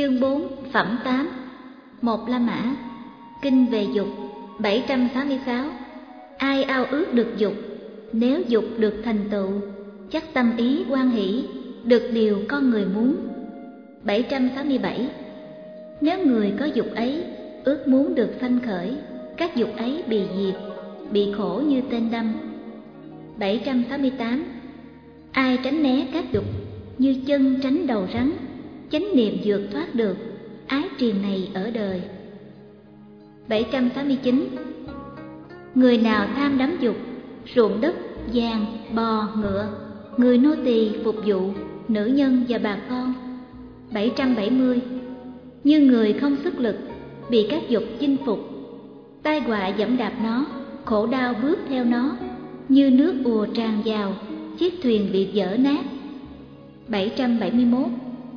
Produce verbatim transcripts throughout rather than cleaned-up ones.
Chương bốn, Phẩm tám. Một La Mã. Kinh về dục. Bảy trăm sáu mươi sáu. Ai ao ước được dục, nếu dục được thành tựu, chắc tâm ý hoan hỷ, được điều con người muốn. Bảy trăm sáu mươi bảy. Nếu người có dục ấy, ước muốn được sanh khởi, các dục ấy bị diệt, bị khổ như tên đâm. Bảy trăm sáu mươi tám. Ai tránh né các dục, như chân tránh đầu rắn, chánh niệm vượt thoát được, ái triền này ở đời. Bảy trăm sáu mươi chín. Người nào tham đắm dục, ruộng đất, vàng, bò, ngựa, người nô tỳ phục vụ, nữ nhân và bà con. Bảy trăm bảy mươi. Như người không sức lực, bị các dục chinh phục, tai họa dẫm đạp nó, khổ đau bước theo nó, như nước ùa tràn vào, chiếc thuyền bị vỡ nát. Bảy trăm bảy mươi mốt.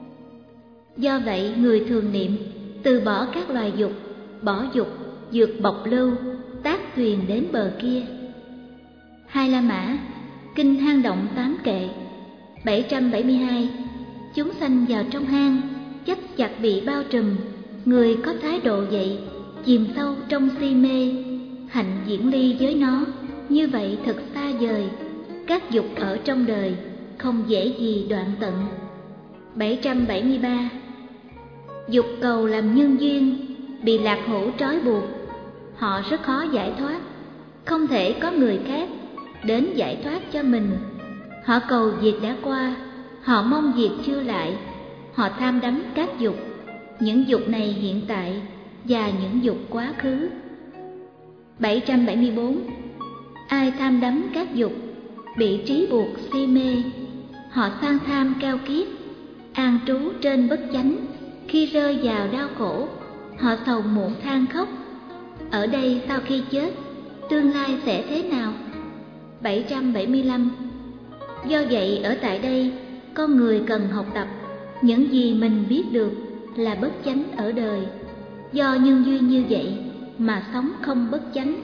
Do vậy người thường niệm, từ bỏ các loài dục, bỏ dục, vượt bộc lưu, tác thuyền đến bờ kia. Hai La Mã. Kinh hang động tám kệ. Bảy trăm bảy mươi hai. Chúng sanh vào trong hang, chấp chặt bị bao trùm, người có thái độ vậy, chìm sâu trong si mê, hạnh diễn ly với nó, như vậy thật xa vời. Các dục ở trong đời, không dễ gì đoạn tận. Bảy trăm bảy mươi ba. Dục cầu làm nhân duyên, bị lạc hữu trói buộc, họ rất khó giải thoát, không thể có người khác đến giải thoát cho mình. Họ cầu việc đã qua, họ mong việc chưa lại, họ tham đắm các dục, những dục này hiện tại và những dục quá khứ. Bảy trăm bảy mươi bốn. Ai tham đắm các dục, bị trí buộc si mê, họ sang tham keo kiết, an trú trên bất chánh, khi rơi vào đau khổ, họ sầu muộn than khóc. Ở đây sau khi chết, tương lai sẽ thế nào? Bảy trăm bảy mươi lăm. Do vậy ở tại đây, con người cần học tập những gì mình biết được là bất chánh ở đời. Do nhân duyên như vậy mà sống không bất chánh.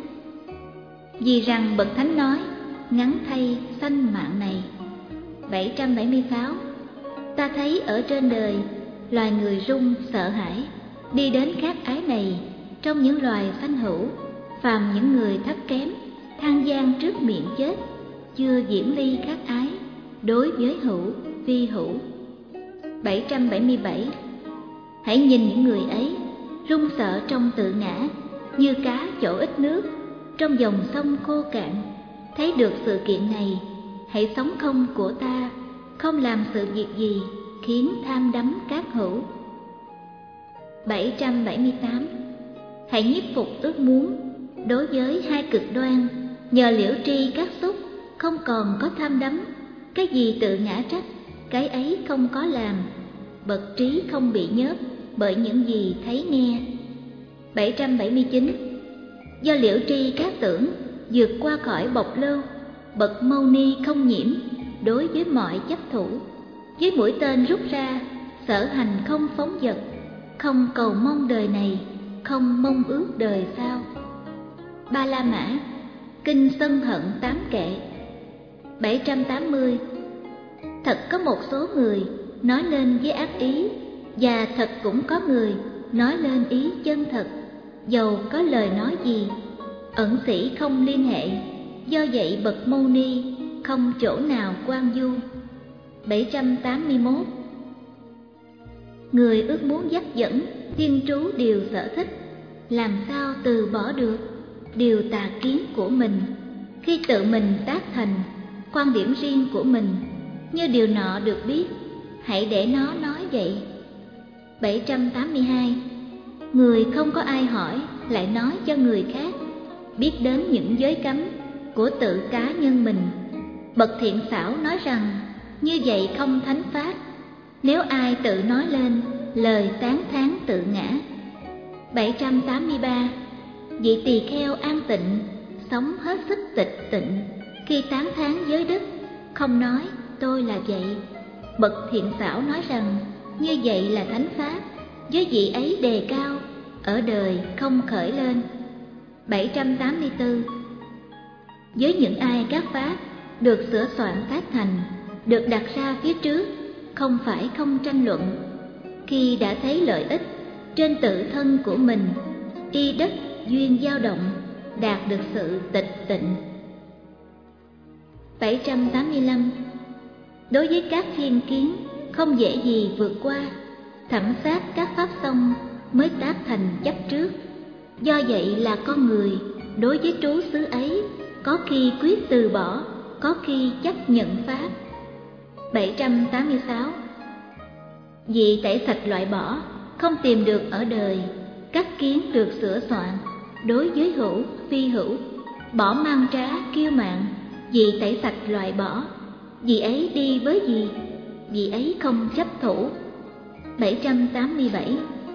Vì rằng bậc thánh nói, ngắn thay sanh mạng này. Bảy trăm bảy mươi sáu. Ta thấy ở trên đời, loài người run sợ hãi, đi đến khát ái này, trong những loài sanh hữu, phàm những người thấp kém, than gian trước miệng chết, chưa diễn ly khát ái, đối với hữu, vi hữu. Bảy trăm bảy mươi bảy. Hãy nhìn những người ấy, run sợ trong tự ngã, như cá chỗ ít nước, trong dòng sông khô cạn. Thấy được sự kiện này, hãy sống không của ta, không làm sự việc gì khiến tham đắm các hữu. Bảy trăm bảy mươi tám. Hãy nhiếp phục ước muốn, đối với hai cực đoan, nhờ liễu tri các xúc, không còn có tham đắm. Cái gì tự ngã trách, cái ấy không có làm. Bậc trí không bị nhớp bởi những gì thấy nghe. Bảy trăm bảy mươi chín. Do liễu tri các tưởng, vượt qua khỏi bộc lưu, bậc mâu ni không nhiễm đối với mọi chấp thủ. Với mũi tên rút ra, sở hành không phóng dật, không cầu mong đời này, không mong ước đời sau. Ba La Mã. Kinh sân hận tám kệ. Bảy trăm tám mươi. Thật có một số người nói lên với ác ý, và thật cũng có người nói lên ý chân thật, dầu có lời nói gì, ẩn sĩ không liên hệ. Do vậy bậc mâu ni không chỗ nào quan du. Bảy trăm tám mươi mốt. Người ước muốn dắt dẫn, thiên trú điều sở thích, làm sao từ bỏ được điều tà kiến của mình, khi tự mình tác thành quan điểm riêng của mình, như điều nọ được biết, hãy để nó nói vậy. Bảy trăm tám mươi hai. Người không có ai hỏi lại nói cho người khác, biết đến những giới cấm của tự cá nhân mình. Bậc thiện xảo nói rằng, như vậy không thánh pháp, nếu ai tự nói lên lời tán thán tự ngã. Bảy trăm tám mươi ba. Vị tỳ kheo an tịnh, sống hết sức tịch tịnh, khi tán thán giới đức, không nói tôi là vậy. Bậc thiện xảo nói rằng, như vậy là thánh pháp, với vị ấy đề cao, ở đời không khởi lên. Bảy trăm tám mươi tư. Với những ai các pháp được sửa soạn tác thành, được đặt ra phía trước, không phải không tranh luận. Khi đã thấy lợi ích trên tự thân của mình, y đất duyên dao động, đạt được sự tịch tịnh. bảy trăm tám mươi lăm. Đối với các thiên kiến không dễ gì vượt qua, thẩm sát các pháp xong mới tác thành chấp trước. Do vậy là con người đối với trú xứ ấy có khi quyết từ bỏ, có khi chấp nhận pháp. bảy trăm tám mươi sáu. Vì tẩy sạch loại bỏ, không tìm được ở đời, các kiến được sửa soạn, đối với hữu, phi hữu, bỏ mang trá, kiêu mạn, vì tẩy sạch loại bỏ, vì ấy đi với gì, vì ấy không chấp thủ. bảy trăm tám mươi bảy.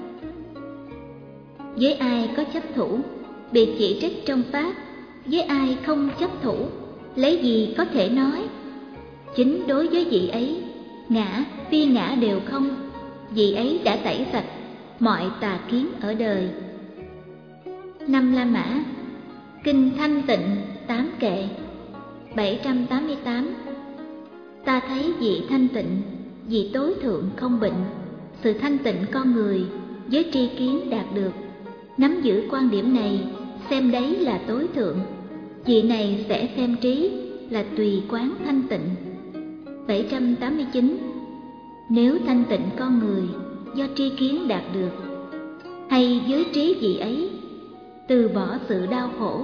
Với ai có chấp thủ, bị chỉ trích trong pháp, với ai không chấp thủ, lấy gì có thể nói. Chính đối với vị ấy, ngã, phi ngã đều không, vị ấy đã tẩy sạch mọi tà kiến ở đời. Năm La Mã, Kinh Thanh Tịnh tám kệ. bảy trăm tám mươi tám. Ta thấy vị thanh tịnh, vị tối thượng không bệnh, sự thanh tịnh con người với tri kiến đạt được. Nắm giữ quan điểm này, xem đấy là tối thượng, vị này sẽ xem trí là tùy quán thanh tịnh. bảy trăm tám mươi chín. Nếu thanh tịnh con người do tri kiến đạt được, hay với trí vị ấy từ bỏ sự đau khổ,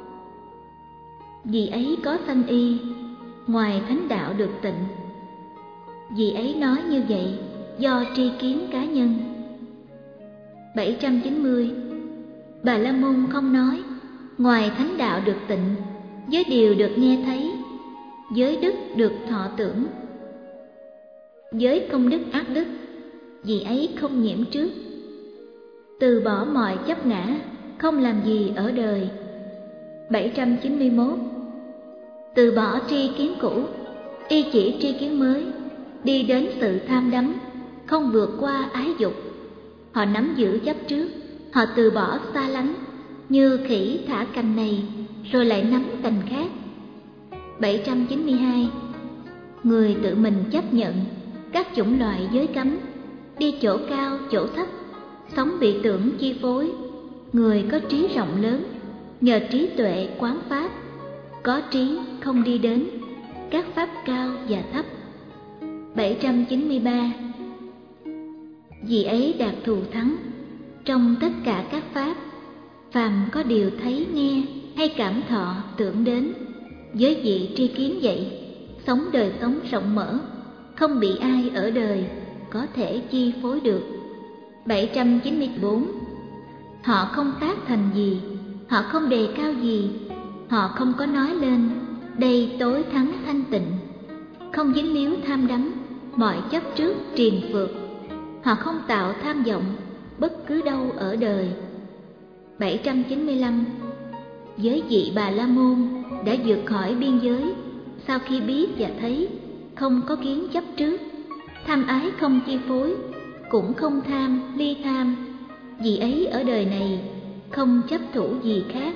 vì ấy có sanh y, ngoài thánh đạo được tịnh. Vì ấy nói như vậy do tri kiến cá nhân. bảy trăm chín mươi. Bà La Môn không nói ngoài thánh đạo được tịnh, với điều được nghe thấy, với đức được thọ tưởng, với công đức ác đức, vì ấy không nhiễm trước. Từ bỏ mọi chấp ngã, không làm gì ở đời. bảy trăm chín mươi mốt. Từ bỏ tri kiến cũ, y chỉ tri kiến mới, đi đến sự tham đắm, không vượt qua ái dục. Họ nắm giữ chấp trước, họ từ bỏ xa lánh, như khỉ thả cành này rồi lại nắm cành khác. bảy trăm chín mươi hai. Người tự mình chấp nhận các chủng loại giới cấm, đi chỗ cao chỗ thấp, sống bị tưởng chi phối. Người có trí rộng lớn, nhờ trí tuệ quán pháp, có trí không đi đến các pháp cao và thấp. bảy trăm chín mươi ba. Vì ấy đạt thù thắng trong tất cả các pháp, phàm có điều thấy nghe hay cảm thọ tưởng đến, với vị tri kiến vậy, sống đời sống rộng mở, không bị ai ở đời có thể chi phối được. bảy trăm chín mươi bốn. Họ không tác thành gì, họ không đề cao gì, họ không có nói lên đây tối thắng thanh tịnh, không dính líu tham đắm mọi chấp trước triền phượt. Họ không tạo tham vọng bất cứ đâu ở đời. bảy trăm chín mươi lăm. Với vị Bà La Môn đã vượt khỏi biên giới, sau khi biết và thấy, không có kiến chấp trước, tham ái không chi phối, cũng không tham ly tham, vì ấy ở đời này không chấp thủ gì khác.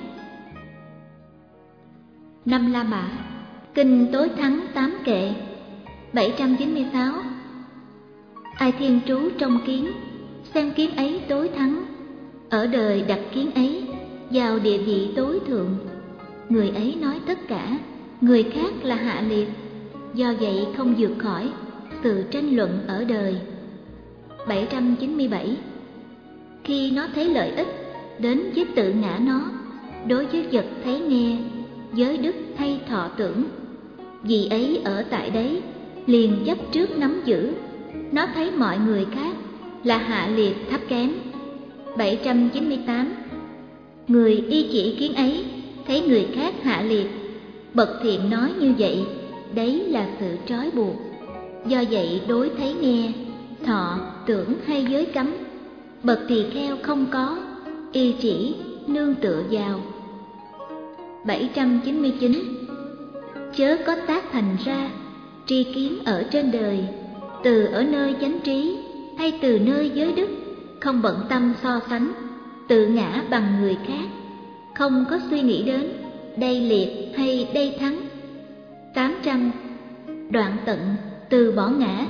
Năm La Mã, Kinh Tối Thắng tám kệ. bảy trăm chín mươi sáu. Ai thiên trú trong kiến, xem kiến ấy tối thắng, ở đời đặt kiến ấy vào địa vị tối thượng. Người ấy nói tất cả, người khác là hạ liệt, do vậy không vượt khỏi sự tranh luận ở đời. bảy trăm chín mươi bảy. Khi nó thấy lợi ích đến với tự ngã nó, đối với vật thấy nghe, giới đức hay thọ tưởng, vì ấy ở tại đấy liền chấp trước nắm giữ. Nó thấy mọi người khác là hạ liệt thấp kém. bảy trăm chín mươi tám. Người y chỉ kiến ấy thấy người khác hạ liệt, bậc thiện nói như vậy, đấy là sự trói buộc. Do vậy đối thấy nghe, thọ, tưởng hay giới cấm, bậc tỳ kheo không có, y chỉ nương tựa vào. bảy trăm chín mươi chín. Chớ có tác thành ra tri kiến ở trên đời, từ ở nơi chánh trí hay từ nơi giới đức, không bận tâm so sánh, tự ngã bằng người khác, không có suy nghĩ đến đây liệt hay đây thắng. tám trăm. Đoạn tận từ bỏ ngã,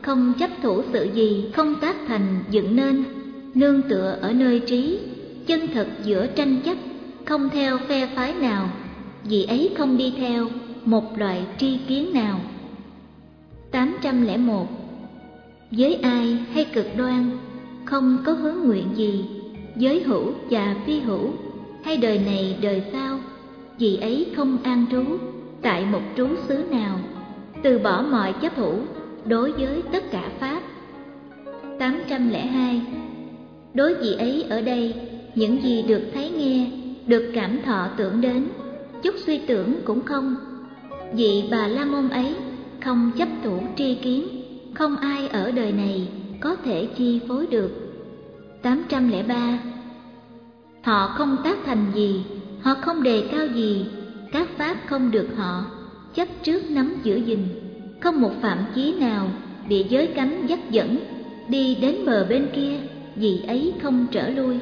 không chấp thủ sự gì không tác thành dựng nên, nương tựa ở nơi trí, chân thật giữa tranh chấp, không theo phe phái nào, vì ấy không đi theo một loại tri kiến nào. Tám trăm lẻ một. Giới ai hay cực đoan, không có hướng nguyện gì, giới hữu và phi hữu, hay đời này đời sau, vì ấy không an trú tại một trú xứ nào, từ bỏ mọi chấp thủ đối với tất cả pháp. Tám trăm lẻ hai. Đối vị ấy ở đây, những gì được thấy nghe, được cảm thọ tưởng đến, chút suy tưởng cũng không. Vị Bà La Môn ấy không chấp thủ tri kiến, không ai ở đời này có thể chi phối được. Tám trăm lẻ ba. Họ không tác thành gì, họ không đề cao gì, các pháp không được họ chấp trước nắm giữ gìn, không một phạm chí nào bị giới cấm dắt dẫn đi đến bờ bên kia, vì ấy không trở lui.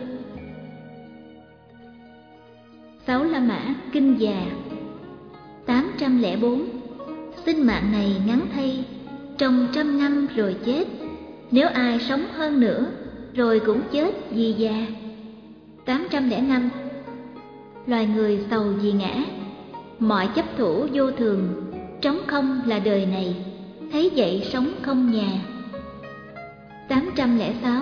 Sáu La Mã Kinh Già. Tám trăm lẻ bốn. Sinh mạng này ngắn thay, trong trăm năm rồi chết, nếu ai sống hơn nữa rồi cũng chết vì già. Tám trăm lẻ năm. Loài người sầu vì ngã, mọi chấp thủ vô thường, trống không là đời này, thấy vậy sống không nhà. Tám trăm lẻ sáu.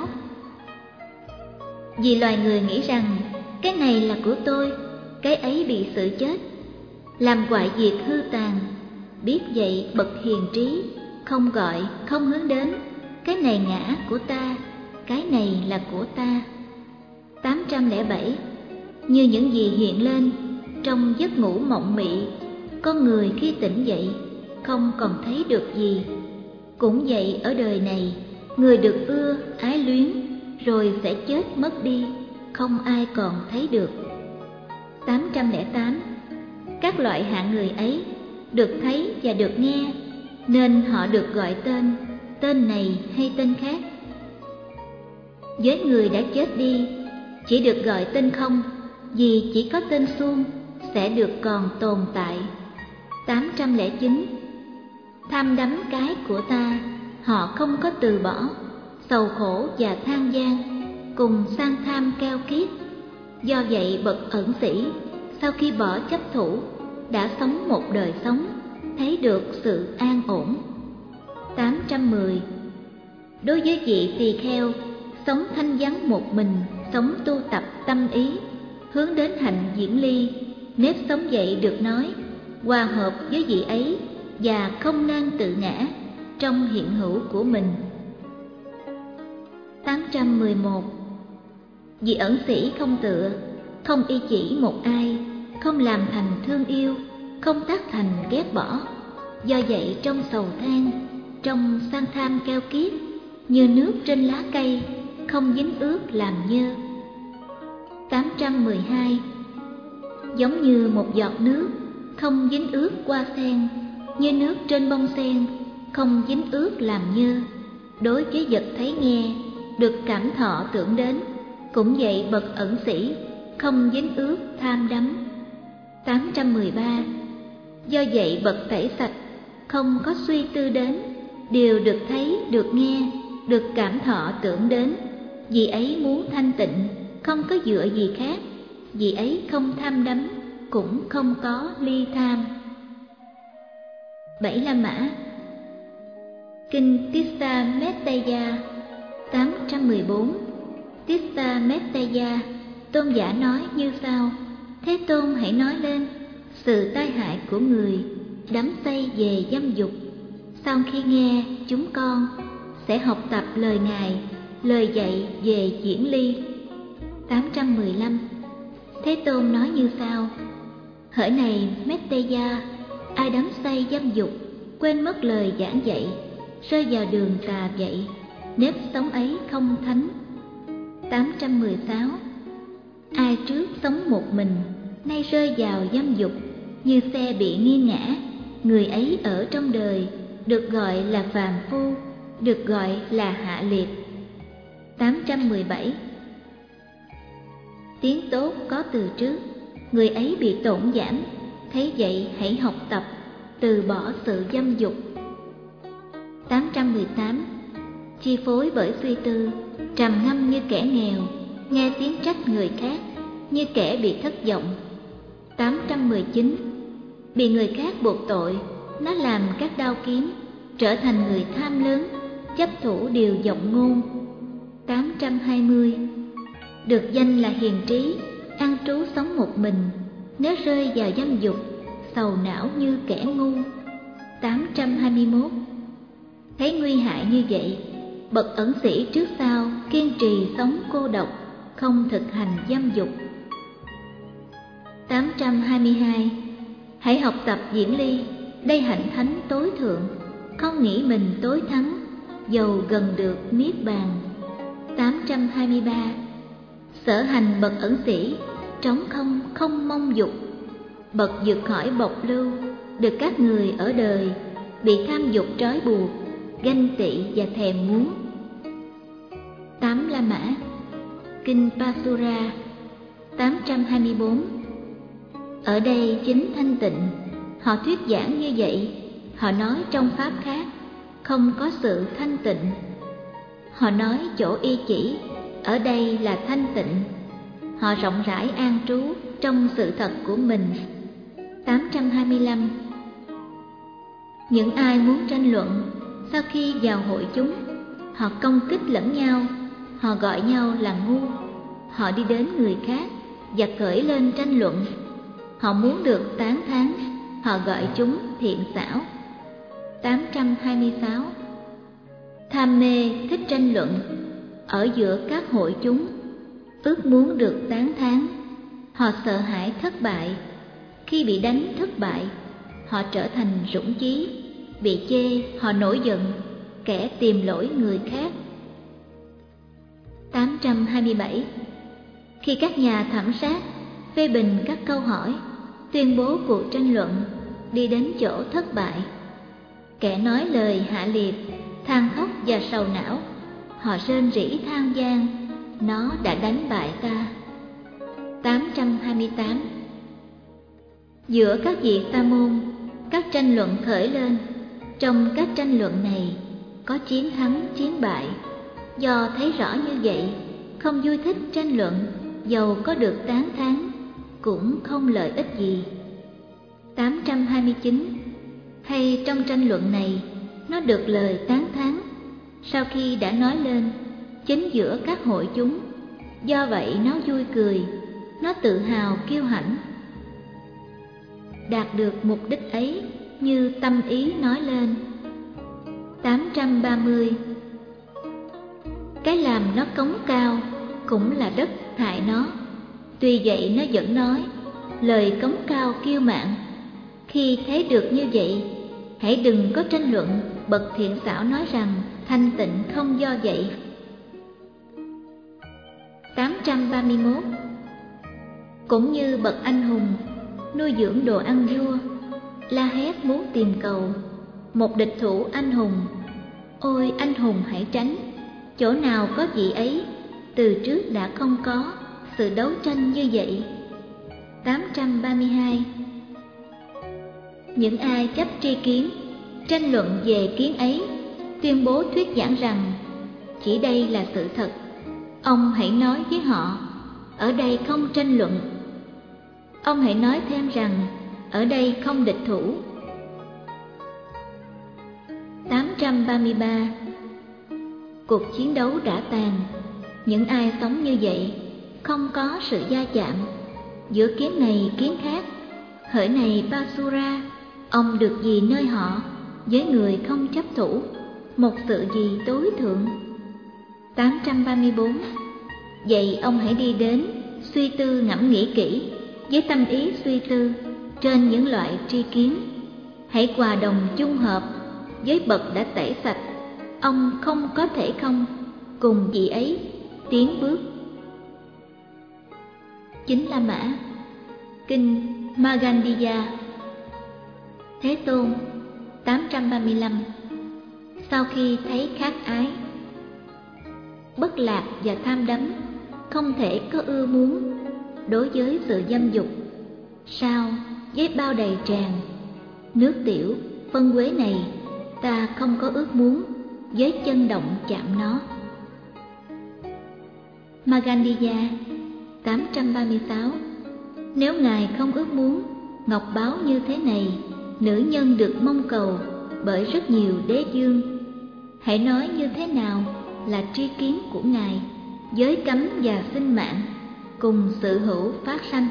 Vì loài người nghĩ rằng cái này là của tôi, cái ấy bị sự chết, làm hoại diệt hư tàn, biết vậy bậc hiền trí, không gọi không hướng đến, cái này ngã của ta, cái này là của ta. Tám trăm lẻ bảy. Như những gì hiện lên trong giấc ngủ mộng mị, con người khi tỉnh dậy không còn thấy được gì. Cũng vậy ở đời này, người được ưa ái luyến rồi sẽ chết mất đi, không ai còn thấy được. Tám trăm lẻ tám. Các loại hạng người ấy được thấy và được nghe, nên họ được gọi tên, tên này hay tên khác. Với người đã chết đi, chỉ được gọi tên không, vì chỉ có tên suông sẽ được còn tồn tại. Tám trăm lẻ chín. Tham đắm cái của ta, họ không có từ bỏ, sầu khổ và than gian, cùng sang tham keo kiết. Do vậy bậc ẩn sĩ, sau khi bỏ chấp thủ, đã sống một đời sống, thấy được sự an ổn. Tám trăm mười. Đối với vị tỳ kheo, sống thanh vắng một mình, sống tu tập tâm ý, hướng đến hạnh diễn ly, nếp sống vậy được nói, hòa hợp với vị ấy và không nan tự ngã trong hiện hữu của mình. Tám trăm mười một. Vị ẩn sĩ không tựa, không y chỉ một ai, không làm thành thương yêu, không tác thành ghét bỏ. Do vậy trong sầu than, trong sang tham keo kiết, như nước trên lá cây, không dính ướt làm nhơ. Tám trăm mười hai. Giống như một giọt nước, không dính ướt hoa sen, như nước trên bông sen, không dính ướt làm nhơ. Đối với vật thấy nghe, được cảm thọ tưởng đến, cũng vậy bậc ẩn sĩ, không dính ướt tham đắm. Tám trăm mười ba. Do vậy bậc tẩy sạch, không có suy tư đến, đều được thấy, được nghe, được cảm thọ tưởng đến, vì ấy muốn thanh tịnh, không có dựa gì khác, vì ấy không tham đắm, cũng không có ly tham. Bảy La Mã Kinh Tissa Mettaya. Tám trăm mười bốn. Tissa Mettaya, tôn giả nói như sau: Thế Tôn hãy nói lên sự tai hại của người đắm say về dâm dục. Sau khi nghe, chúng con sẽ học tập lời Ngài, lời dạy về diễn ly. Tám trăm mười lăm. Thế Tôn nói như sau: Hỡi này Mettaya, ai đắm say dâm dục, quên mất lời giảng dạy, rơi vào đường tà dạy, nếp sống ấy không thánh. Tám trăm mười sáu. Ai trước sống một mình, nay rơi vào dâm dục, như xe bị nghiêng ngã, người ấy ở trong đời được gọi là phàm phu, được gọi là hạ liệt. Tám trăm mười bảy. Tiếng tốt có từ trước, người ấy bị tổn giảm, thấy vậy hãy học tập, từ bỏ sự dâm dục. tám trăm mười tám. Chi phối bởi suy tư, trầm ngâm như kẻ nghèo, nghe tiếng trách người khác như kẻ bị thất vọng. tám trăm mười chín. Bị người khác buộc tội, nó làm các đao kiếm, trở thành người tham lớn, chấp thủ điều vọng ngôn. tám trăm hai mươi. Được danh là hiền trí, ăn trú sống một mình, nếu rơi vào dâm dục, sầu não như kẻ ngu. tám trăm hai mươi mốt. Thấy nguy hại như vậy, bậc ẩn sĩ trước sau kiên trì sống cô độc, không thực hành dâm dục. tám trăm hai mươi hai. Hãy học tập diễn ly, đây hạnh thánh tối thượng, không nghĩ mình tối thắng, dầu gần được niết bàn. tám trăm hai mươi ba. Sở hành bậc ẩn sĩ, trống không không mong dục, bậc vượt khỏi bộc lưu, được các người ở đời bị tham dục trói buộc, ganh tị và thèm muốn. tám La Mã. Kinh Pasura. tám trăm hai mươi bốn. Ở đây chính thanh tịnh, họ thuyết giảng như vậy, họ nói trong pháp khác, không có sự thanh tịnh. Họ nói chỗ y chỉ, ở đây là thanh tịnh. Họ rộng rãi an trú trong sự thật của mình. tám trăm hai mươi lăm. Những ai muốn tranh luận, sau khi vào hội chúng, họ công kích lẫn nhau, họ gọi nhau là ngu. Họ đi đến người khác và khởi lên tranh luận. Họ muốn được tán thán, họ gọi chúng thiện xảo. tám trăm hai mươi sáu. Tham mê thích tranh luận, ở giữa các hội chúng, ước muốn được tán thán. Họ sợ hãi thất bại, khi bị đánh thất bại, họ trở thành dũng chí, bị chê họ nổi giận, kẻ tìm lỗi người khác. tám trăm hai mươi bảy. Khi các nhà thẩm sát phê bình các câu hỏi, tuyên bố cuộc tranh luận, đi đến chỗ thất bại, kẻ nói lời hạ liệt, than khóc và sầu não, họ rên rỉ than van, nó đã đánh bại ta. tám trăm hai mươi tám. Giữa các vị sa môn, các tranh luận khởi lên. Trong các tranh luận này có chiến thắng chiến bại. Do thấy rõ như vậy, không vui thích tranh luận, dầu có được tán thán cũng không lợi ích gì. tám trăm hai mươi chín. Hay trong tranh luận này, nó được lời tán thán sau khi đã nói lên chính giữa các hội chúng, do vậy nó vui cười, nó tự hào kiêu hãnh. Đạt được mục đích ấy như tâm ý nói lên. tám trăm ba mươi. Cái làm nó cống cao cũng là đất hại nó, tuy vậy nó vẫn nói lời cống cao kiêu mạn. Khi thấy được như vậy, hãy đừng có tranh luận. Bậc thiện xảo nói rằng thanh tịnh không do vậy. tám trăm ba mươi mốt. Cũng như bậc anh hùng nuôi dưỡng đồ ăn vua, la hét muốn tìm cầu một địch thủ anh hùng. Ôi anh hùng hãy tránh, chỗ nào có vị ấy, từ trước đã không có sự đấu tranh như vậy. tám trăm ba mươi hai. Những ai chấp tri kiến, tranh luận về kiến ấy, tuyên bố thuyết giảng rằng chỉ đây là sự thật, ông hãy nói với họ ở đây không tranh luận. Ông hãy nói thêm rằng ở đây không địch thủ. tám trăm ba mươi ba. Cuộc chiến đấu đã tàn. Những ai sống như vậy không có sự va chạm giữa kiến này kiến khác. Hỡi này Basura, ông được gì nơi họ, với người không chấp thủ, một sự gì tối thượng. tám trăm ba mươi bốn. Vậy ông hãy đi đến, suy tư ngẫm nghĩ kỹ, với tâm ý suy tư trên những loại tri kiến. Hãy hòa đồng chung hợp với bậc đã tẩy sạch. Ông không có thể không cùng vị ấy tiến bước. Chính La Mã. Kinh Magandiya. Thế Tôn. tám trăm ba mươi lăm. Sau khi thấy khát ái, bất lạc và tham đắm, không thể có ưa muốn đối với sự dâm dục, sao với bao đầy tràn nước tiểu phân quế này ta không có ước muốn với chân động chạm nó. Magandiya tám trăm ba mươi sáu. Nếu Ngài không ước muốn ngọc báu như thế này, nữ nhân được mong cầu bởi rất nhiều đế dương, hãy nói như thế nào là tri kiến của Ngài, giới cấm và sinh mạng cùng sự hữu phát sanh?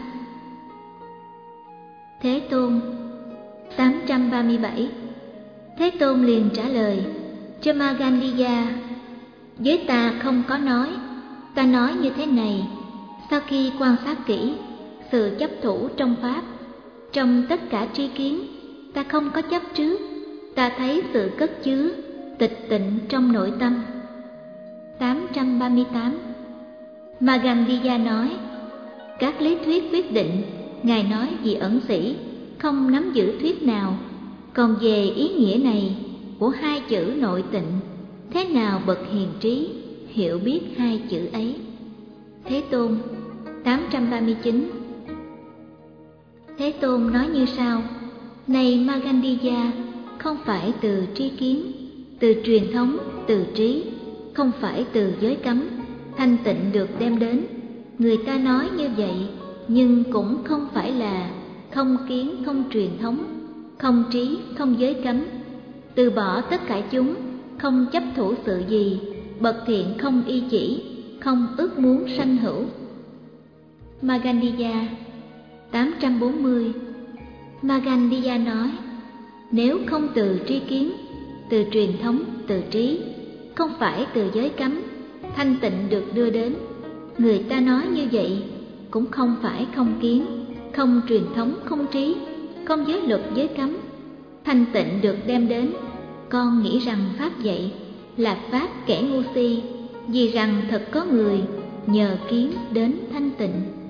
Thế Tôn tám trăm ba mươi bảy. Thế Tôn liền trả lời cho Magandiya: với ta không có nói. Ta nói như thế này: sau khi quan sát kỹ sự chấp thủ trong pháp, trong tất cả tri kiến, ta không có chấp trước. Ta thấy sự cất chứa tịch tịnh trong nội tâm. tám trăm ba mươi tám. Magandiya nói: các lý thuyết quyết định Ngài nói vì ẩn sĩ không nắm giữ thuyết nào. Còn về ý nghĩa này của hai chữ nội tịnh, thế nào bậc hiền trí hiểu biết hai chữ ấy? Thế Tôn tám trăm ba mươi chín. Thế Tôn nói như sau: này Magandiya, không phải từ tri kiến, từ truyền thống, từ trí, không phải từ giới cấm, thanh tịnh được đem đến. Người ta nói như vậy, nhưng cũng không phải là không kiến, không truyền thống, không trí, không giới cấm. Từ bỏ tất cả chúng, không chấp thủ sự gì, bậc thiện không y chỉ, không ước muốn sanh hữu. Magandiya tám trăm bốn mươi. Magandiya nói: nếu không từ tri kiến, từ truyền thống, từ trí, không phải từ giới cấm, thanh tịnh được đưa đến. Người ta nói như vậy, cũng không phải không kiến, không truyền thống, không trí, không giới luật giới cấm, thanh tịnh được đem đến. Con nghĩ rằng pháp dạy là pháp kẻ ngu si, vì rằng thật có người nhờ kiến đến thanh tịnh.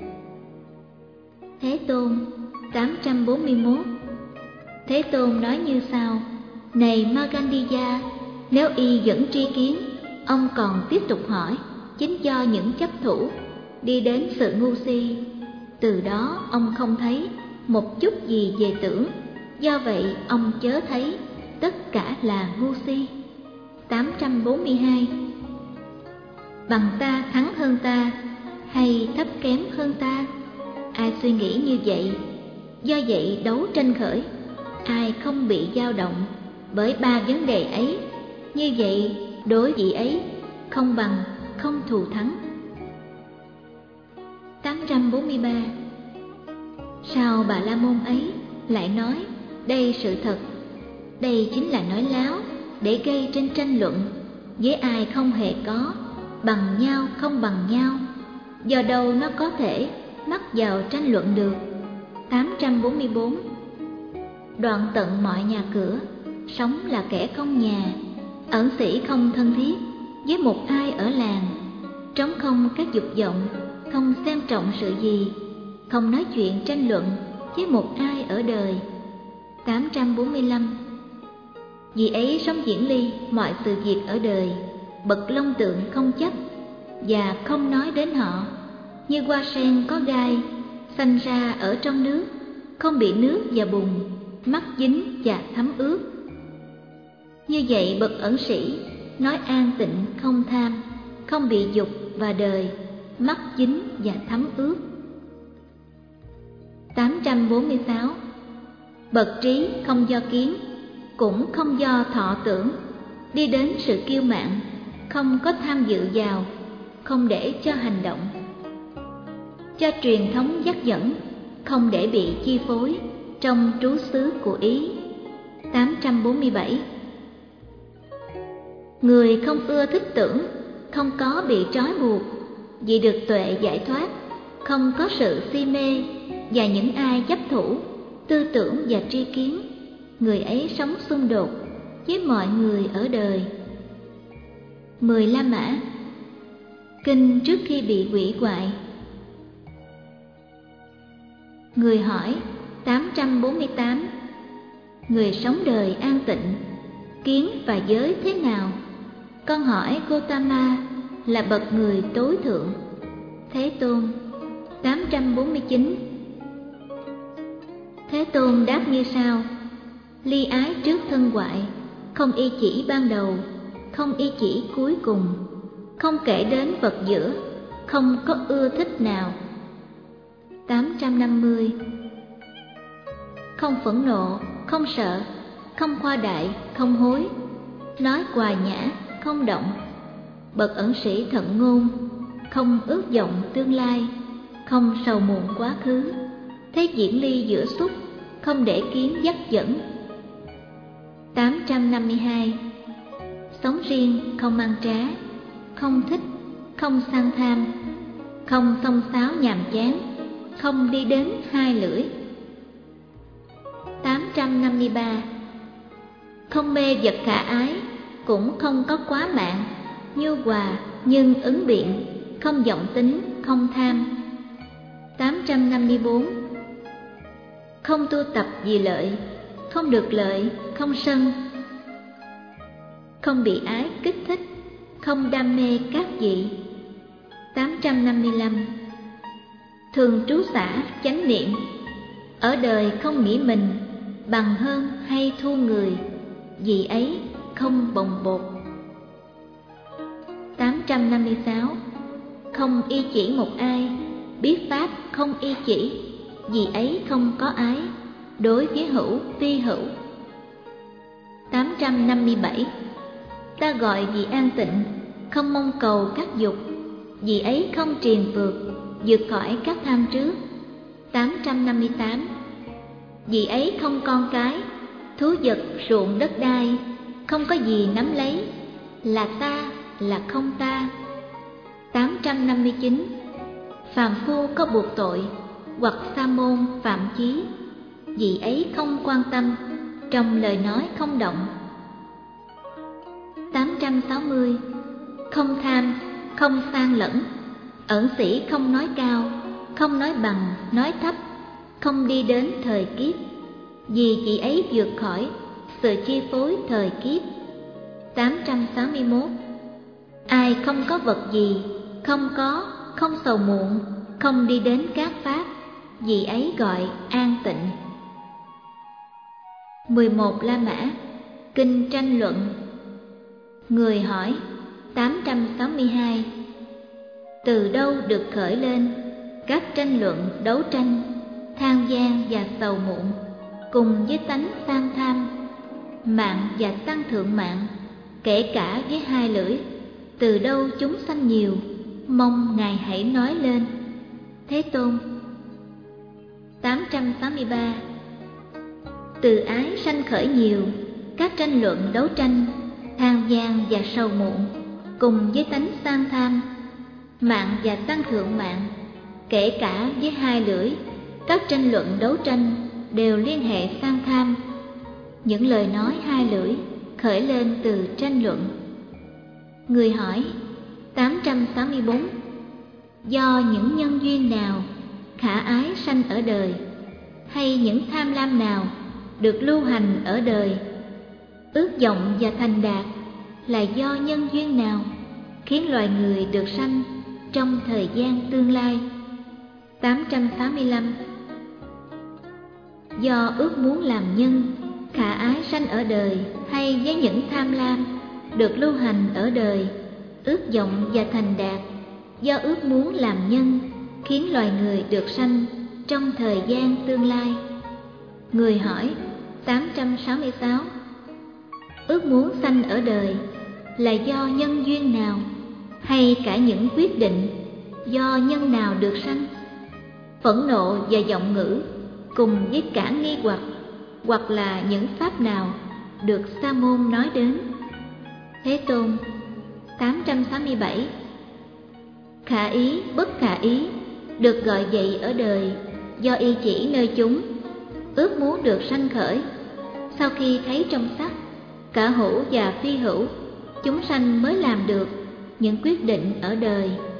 Thế Tôn tám trăm bốn mươi mốt. Thế Tôn nói như sau: này Magandiya, nếu y vẫn tri kiến, ông còn tiếp tục hỏi, chính do những chấp thủ đi đến sự ngu si. Từ đó ông không thấy một chút gì về tưởng, do vậy ông chớ thấy tất cả là ngu si. tám trăm bốn mươi hai. Bằng ta thắng hơn ta hay thấp kém hơn ta? Ai suy nghĩ như vậy, do vậy đấu tranh khởi. Ai không bị dao động bởi ba vấn đề ấy, như vậy đối vị ấy không bằng, không thù thắng. tám trăm bốn mươi ba. Sao Bà La Môn ấy lại nói đây sự thật? Đây chính là nói láo để gây trên tranh luận, với ai không hề có, bằng nhau không bằng nhau, do đâu nó có thể mắc vào tranh luận được. tám trăm bốn mươi bốn. Đoạn tận mọi nhà cửa, sống là kẻ không nhà, ẩn sĩ không thân thiết với một ai ở làng, trống không các dục vọng, không xem trọng sự gì, không nói chuyện tranh luận với một ai ở đời. tám trăm bốn mươi lăm. Vì ấy sống diễn ly mọi sự việc ở đời, bậc long tượng không chấp và không nói đến họ, như hoa sen có gai sanh ra ở trong nước, không bị nước và bùn mắc dính và thấm ướt. Như vậy bậc ẩn sĩ nói an tịnh không tham, không bị dục và đời mắc dính và thấm ướt. tám trăm bốn mươi sáu. Bậc trí không do kiến, cũng không do thọ tưởng, đi đến sự kiêu mạn, không có tham dự vào, không để cho hành động, cho truyền thống dắt dẫn, không để bị chi phối trong trú xứ của ý. tám trăm bốn mươi bảy. Người không ưa thích tưởng, không có bị trói buộc, vì được tuệ giải thoát, không có sự si mê, và những ai chấp thủ tư tưởng và tri kiến, người ấy sống xung đột với mọi người ở đời. Mười La Mã. Kinh trước khi bị hủy hoại. Người hỏi. tám trăm bốn mươi tám. Người sống đời an tịnh, kiến và giới thế nào? Con hỏi Gotama là bậc người tối thượng. Thế Tôn. tám trăm bốn mươi chín. Thế Tôn đáp như sau: ly ái trước thân hoại, không y chỉ ban đầu, không y chỉ cuối cùng, không kể đến vật giữa, không có ưa thích nào. tám trăm năm mươi. Không phẫn nộ, không sợ, không khoa đại, không hối, nói hòa nhã, không động, bậc ẩn sĩ thận ngôn, không ước vọng tương lai, không sầu muộn quá khứ, thế diễn ly giữa xúc, không để kiến dắt dẫn. tám trăm năm mươi hai. Sống riêng, không ăn trá, không thích, không sang tham, không xông xáo nhàm chán, không đi đến hai lưỡi. tám trăm năm mươi ba. Không mê vật khả ái, cũng không có quá mạng, nhu hòa nhưng ứng biện, không vọng tính, không tham. tám trăm năm mươi bốn. Không tu tập vì lợi, không được lợi, không sân, không bị ái kích thích, không đam mê các vị. tám trăm năm mươi lăm. Thường trú xả chánh niệm, ở đời không nghĩ mình bằng hơn hay thua người, vì ấy không bồng bột. tám trăm năm mươi sáu. Không y chỉ một ai, biết pháp không y chỉ, vì ấy không có ái, đối với hữu phi hữu. tám trăm năm mươi bảy. Ta gọi vì an tịnh, không mong cầu các dục, vì ấy không triền vượt, vượt khỏi các tham trước. tám trăm năm mươi tám. Vì ấy không con cái, thú vật ruộng đất đai, không có gì nắm lấy, là ta, là không ta. tám trăm năm mươi chín. Phàm phu có buộc tội, hoặc sa môn phạm chí, vì ấy không quan tâm, trong lời nói không động. tám trăm sáu mươi. Không tham, không sang lẫn, ẩn sĩ không nói cao, không nói bằng, nói thấp, không đi đến thời kiếp, vì chị ấy vượt khỏi sự chi phối thời kiếp. tám trăm sáu mươi mốt. Ai không có vật gì, không có, không sầu muộn, không đi đến các pháp, vì ấy gọi an tịnh. mười một La Mã. Kinh tranh luận. Người hỏi. tám trăm sáu mươi hai. Từ đâu được khởi lên các tranh luận đấu tranh, than gian và sầu muộn, cùng với tánh sang tham, mạng và tăng thượng mạng, kể cả với hai lưỡi? Từ đâu chúng sanh nhiều, mong Ngài hãy nói lên. Thế Tôn. tám trăm sáu mươi ba. Từ ái sanh khởi nhiều các tranh luận đấu tranh, than gian và sầu muộn, cùng với tánh sang tham, mạng và tăng thượng mạng, kể cả với hai lưỡi. Các tranh luận đấu tranh đều liên hệ sang tham. Những lời nói hai lưỡi khởi lên từ tranh luận. Người hỏi. tám trăm sáu mươi bốn. Do những nhân duyên nào khả ái sanh ở đời, hay những tham lam nào được lưu hành ở đời? Ước vọng và thành đạt là do nhân duyên nào khiến loài người được sanh trong thời gian tương lai? tám trăm sáu mươi lăm. Do ước muốn làm nhân khả ái sanh ở đời, hay với những tham lam được lưu hành ở đời? Ước vọng và thành đạt do ước muốn làm nhân khiến loài người được sanh trong thời gian tương lai. Người hỏi. tám trăm sáu mươi sáu. Ước muốn sanh ở đời là do nhân duyên nào, hay cả những quyết định do nhân nào được sanh? Phẫn nộ và vọng ngữ cùng với cả nghi hoặc, hoặc là những pháp nào được Sa môn nói đến? Thế Tôn. tám trăm sáu mươi bảy. Khả ý, bất khả ý được gọi vậy ở đời do y chỉ nơi chúng. Ước muốn được sanh khởi sau khi thấy trong sắc, cả hữu và phi hữu, chúng sanh mới làm được những quyết định ở đời.